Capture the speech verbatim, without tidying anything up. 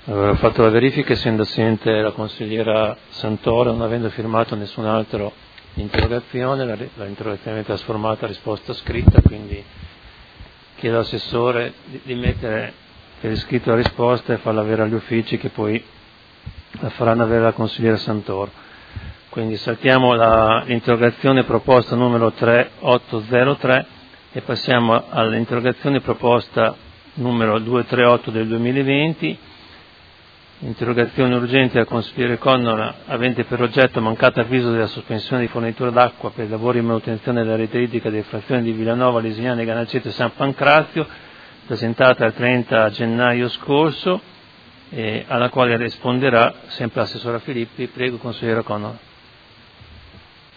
Allora, ho fatto la verifica, essendo assente la consigliera Santoro, non avendo firmato nessun altro interrogazione, la, la interrogazione è trasformata a risposta scritta, quindi chiedo all'assessore di, di mettere per iscritto la risposta e farla avere agli uffici, che poi la faranno avere la consigliera Santoro. Quindi saltiamo la, l'interrogazione proposta numero tremilaottocentotre e passiamo all'interrogazione proposta numero duecentotrentotto del duemilaventi. Interrogazione urgente al consigliere Connora, avente per oggetto mancato avviso della sospensione di fornitura d'acqua per i lavori di manutenzione della rete idrica delle frazioni di Villanova, Lesignano, Ganaceto e San Pancrazio, presentata il trenta gennaio scorso, e alla quale risponderà sempre l'assessora Filippi. Prego, consigliere Connora.